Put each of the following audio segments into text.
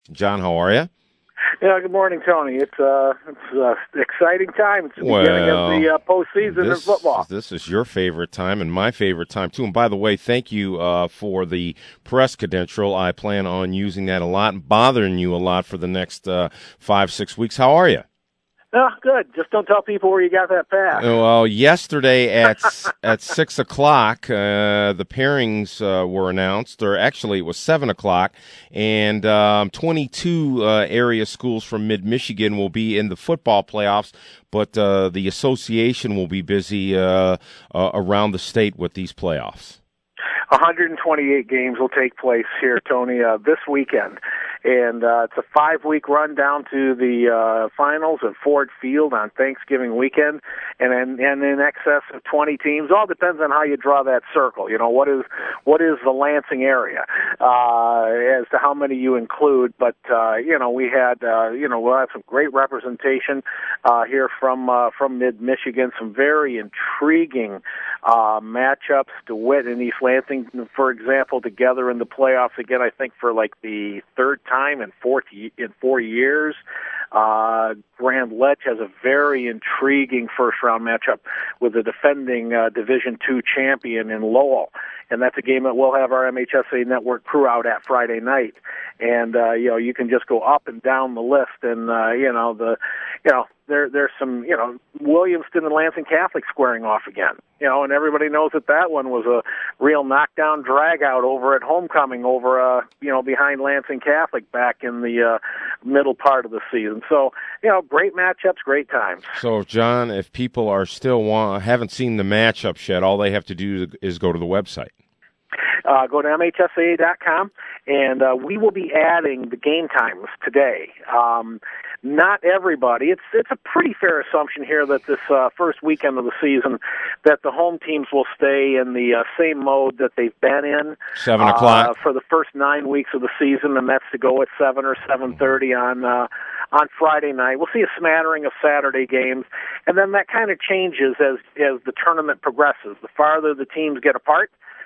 John, how are you? Yeah, good morning, Tony. It's an exciting time. It's the beginning of the postseason in football. This is your favorite time and my favorite time, too. And by the way, thank you for the press credential. I plan on using that a lot and bothering you a lot for the next 5-6 weeks. How are you? Oh, good. Just don't tell people where you got that pass. Well, yesterday at 6 o'clock, the pairings were announced, or actually it was 7 o'clock, and 22 area schools from mid-Michigan will be in the football playoffs, but the association will be busy around the state with these playoffs. 128 games will take place here, Tony, this weekend. And it's a 5-week run down to the finals at Ford Field on Thanksgiving weekend, and in excess of 20 teams. All depends on how you draw that circle. You know, what is the Lansing area as to how many you include. But we had we'll have some great representation here from mid-Michigan. Some very intriguing matchups. DeWitt and East Lansing, for example, together in the playoffs again. I think for like the third time in 4 years. Grand Lech has a very intriguing first-round matchup with the defending Division II champion in Lowell. And that's a game that we'll have our MHSA Network crew out at Friday night. And, you can just go up and down the list. And, there's some, Williamston and Lansing Catholic squaring off again. And everybody knows that one was a real knockdown drag-out over at homecoming over, behind Lansing Catholic back in the middle part of the season. So, great matchups, great times. So, John, if people are still haven't seen the matchups yet, all they have to do is go to the website. Go to MHSAA.com, and we will be adding the game times today. Not everybody. It's a pretty fair assumption here that this first weekend of the season that the home teams will stay in the same mode that they've been in 7 o'clock for the first 9 weeks of the season, and that's to go at 7 or 7:30 on Friday night. We'll see a smattering of Saturday games, and then that kind of changes as the tournament progresses. The farther the teams get apart,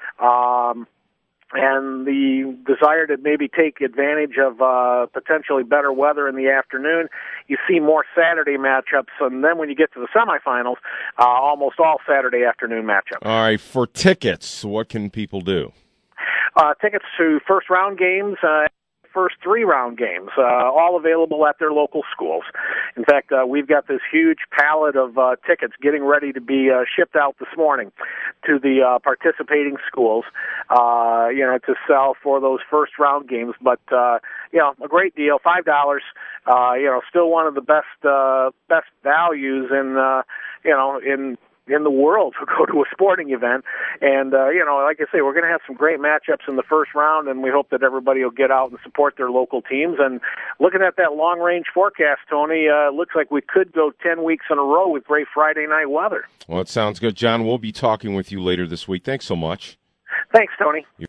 and the desire to maybe take advantage of potentially better weather in the afternoon, you see more Saturday matchups, and then when you get to the semifinals, almost all Saturday afternoon matchups. All right, for tickets, what can people do? Tickets to first-round games, first 3-round games, all available at their local schools. In fact, we've got this huge pallet of tickets getting ready to be shipped out this morning to the participating schools, to sell for those first-round games. But, a great deal, $5, still one of the best values in the world to go to a sporting event. And, like I say, we're going to have some great matchups in the first round, and we hope that everybody will get out and support their local teams. And looking at that long-range forecast, Tony, looks like we could go 10 weeks in a row with great Friday night weather. Well, it sounds good. John, we'll be talking with you later this week. Thanks so much. Thanks, Tony.